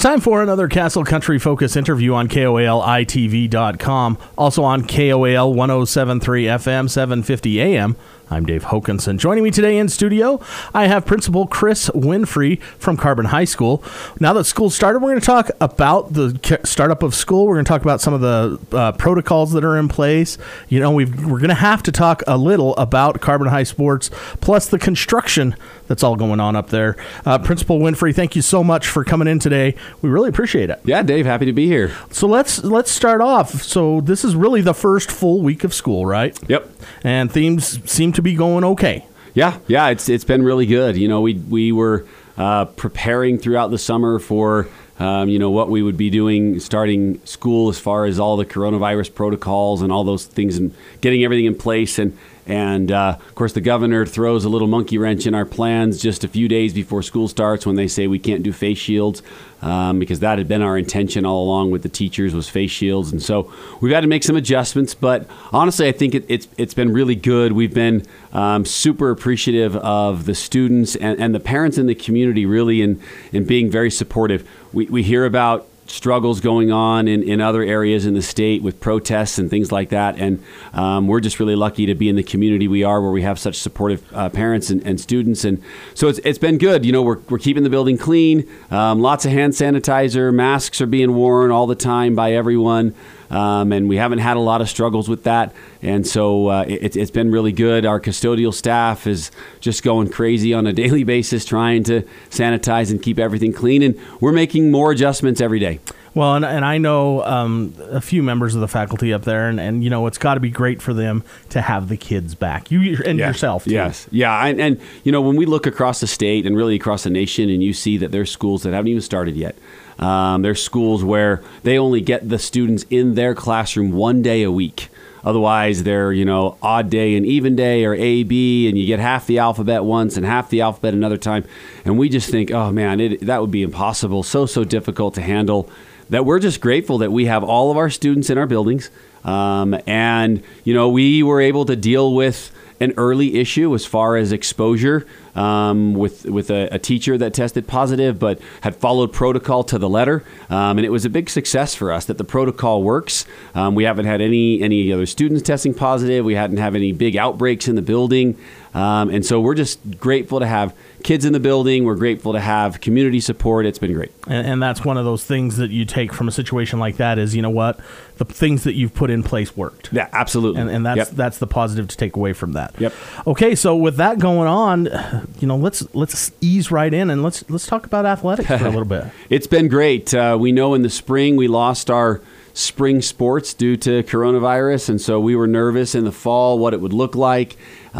time for another Castle Country Focus interview on KOALITV.com. Also on KOAL 107.3 FM, 750 AM. I'm Dave Hokanson. Joining me today in studio, I have Principal Chris Winfrey from Carbon High School. Now that school started, we're going to talk about the startup of school. We're going to talk about some of the protocols that are in place. You know, we're going to have to talk a little about Carbon High Sports, plus the construction that's all going on up there. Principal Winfrey, thank you so much for coming in today. We really appreciate it. Yeah, Dave, happy to be here. So let's start off. So this is really the first full week of school, right? Yep. And things seem to be going okay. Yeah, it's been really good. You know, we were preparing throughout the summer for what we would be doing starting school as far as all the coronavirus protocols and all those things and getting everything in place. And of course, the governor throws a little monkey wrench in our plans just a few days before school starts when they say we can't do face shields because that had been our intention all along with the teachers was face shields. And so we've had to make some adjustments. But honestly, I think it's been really good. We've been super appreciative of the students and the parents in the community really in being very supportive. We hear about struggles going on in other areas in the state with protests and things like that. And we're just really lucky to be in the community we are where we have such supportive parents and students. And so it's been good. You know, we're keeping the building clean. Lots of hand sanitizer. Masks are being worn all the time by everyone. And we haven't had a lot of struggles with that. And so it's been really good. Our custodial staff is just going crazy on a daily basis trying to sanitize and keep everything clean. And we're making more adjustments every day. Well, and I know a few members of the faculty up there, and you know, it's got to be great for them to have the kids back. Yourself, too. Yes. Yeah. And you know, when we look across the state and really across the nation and you see that there's schools that haven't even started yet, there's schools where they only get the students in their classroom one day a week. Otherwise, they're, odd day and even day or A, B, and you get half the alphabet once and half the alphabet another time. And we just think, oh, man, that would be impossible, so difficult to handle, that we're just grateful that we have all of our students in our buildings. And we were able to deal with an early issue as far as exposure with a teacher that tested positive but had followed protocol to the letter. And it was a big success for us that the protocol works. We haven't had any other students testing positive. We hadn't had any big outbreaks in the building. And so we're just grateful to have kids in the building. We're grateful to have community support. It's been great. And that's one of those things that you take from a situation like that is, you know what, the things that you've put in place worked. Yeah, absolutely. And that's the positive to take away from that. Yep. Okay, so with that going on, let's ease right in and let's talk about athletics for a little bit. It's been great. We know in the spring we lost our spring sports due to coronavirus, and so we were nervous in the fall what it would look like.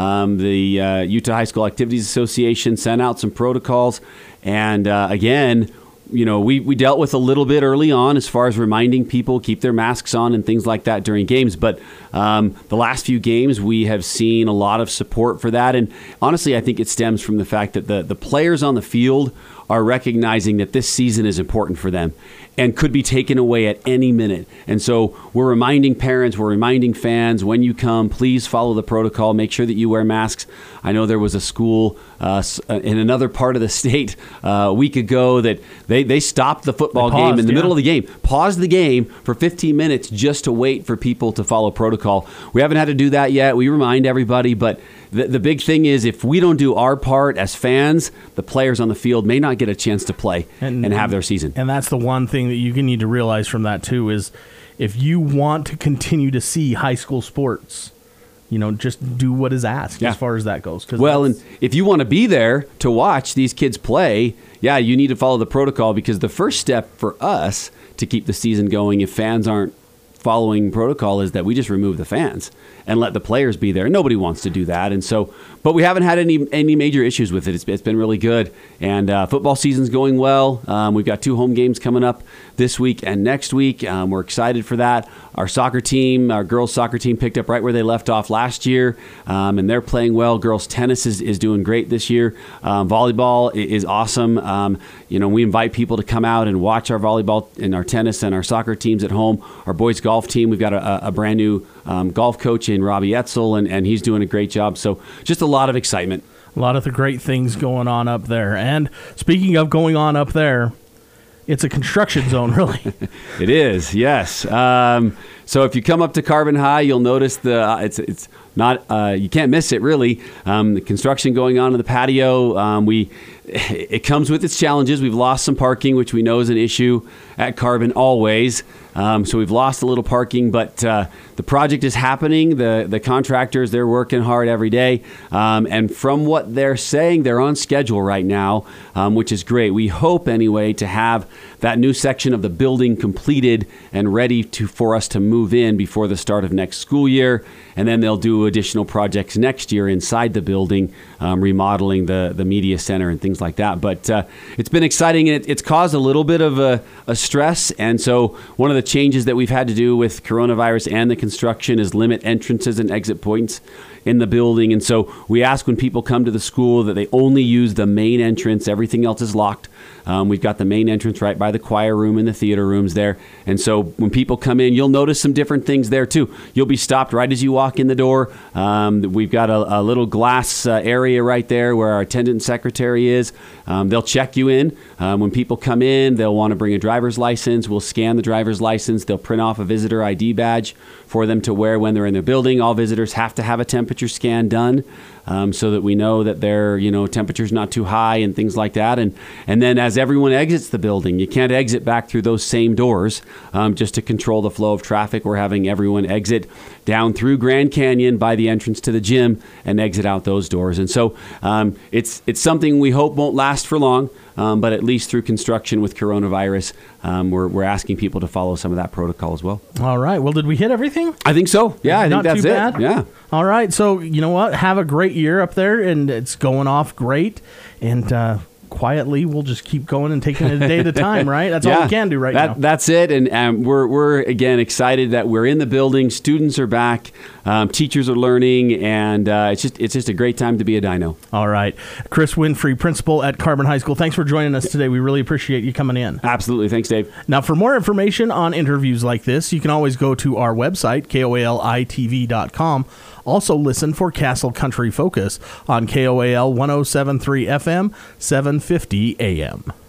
The Utah High School Activities Association sent out some protocols, and again, we dealt with a little bit early on as far as reminding people keep their masks on and things like that during games. But the last few games, we have seen a lot of support for that. And honestly, I think it stems from the fact that the players on the field are recognizing that this season is important for them and could be taken away at any minute. And so we're reminding parents, we're reminding fans, when you come, please follow the protocol. Make sure that you wear masks. I know there was a school in another part of the state a week ago that they stopped the football game in the middle of the game, paused the game for 15 minutes just to wait for people to follow protocol. We haven't had to do that yet. We remind everybody, but the big thing is if we don't do our part as fans, the players on the field may not get a chance to play and have their season. And that's the one thing that you need to realize from that, too, is if you want to continue to see high school sports, just do what is asked as far as that goes. Well, and if you want to be there to watch these kids play, you need to follow the protocol because the first step for us to keep the season going, if fans aren't following protocol, is that we just remove the fans and let the players be there. Nobody wants to do that. And so, but we haven't had any major issues with it. It's been really good. And football season's going well. We've got 2 home games coming up this week and next week. We're excited for that. Our soccer team, our girls soccer team, picked up right where they left off last year, and they're playing well. Girls tennis is doing great this year. Volleyball is awesome. We invite people to come out and watch our volleyball and our tennis and our soccer teams at home. Our boys golf team, we've got a brand new golf coach in Robbie Etzel, and he's doing a great job. So just a lot of excitement. A lot of the great things going on up there. And speaking of going on up there, It's a construction zone, really. It is, yes. So if you come up to Carbon High, you'll notice it's not you can't miss it, really. The construction going on in the patio. It comes with its challenges. We've lost some parking, which we know is an issue at Carbon always. So we've lost a little parking, but the project is happening. The contractors, they're working hard every day. And from what they're saying, they're on schedule right now, which is great. We hope, anyway, to have that new section of the building completed and ready for us to move in before the start of next school year. And then they'll do additional projects next year inside the building, remodeling the media center and things like that. But it's been exciting. It's caused a little bit of a stress. And so one of the changes that we've had to do with coronavirus and the construction is limit entrances and exit points in the building. And so we ask when people come to the school that they only use the main entrance. Everything else is locked. We've got the main entrance right by the choir room and the theater rooms there. And so when people come in, you'll notice some different things there too. You'll be stopped right as you walk in the door. We've got a little glass area right there where our attendant secretary is. They'll check you in. When people come in, they'll want to bring a driver's license. We'll scan the driver's license. They'll print off a visitor ID badge for them to wear when they're in their building. All visitors have to have a temperature scan done. So that we know that their temperature's not too high and things like that. And then as everyone exits the building, you can't exit back through those same doors just to control the flow of traffic. We're having everyone exit down through Grand Canyon by the entrance to the gym and exit out those doors. And so it's something we hope won't last for long. But at least through construction with coronavirus, we're asking people to follow some of that protocol as well. All right. Well, did we hit everything? I think so. Yeah, I think that's too it. Bad. Yeah. All right. So, you know what? Have a great year up there, and it's going off great. And quietly, we'll just keep going and taking it a day at a time, right? That's all we can do now. That's it. And we're again excited that we're in the building. Students are back. Teachers are learning, and it's just a great time to be a Dino. All right. Chris Winfrey, principal at Carbon High School. Thanks for joining us today. We really appreciate you coming in. Absolutely. Thanks, Dave. Now, for more information on interviews like this, you can always go to our website, KOALITV.com. Also listen for Castle Country Focus on KOAL 107.3 FM, 750 AM.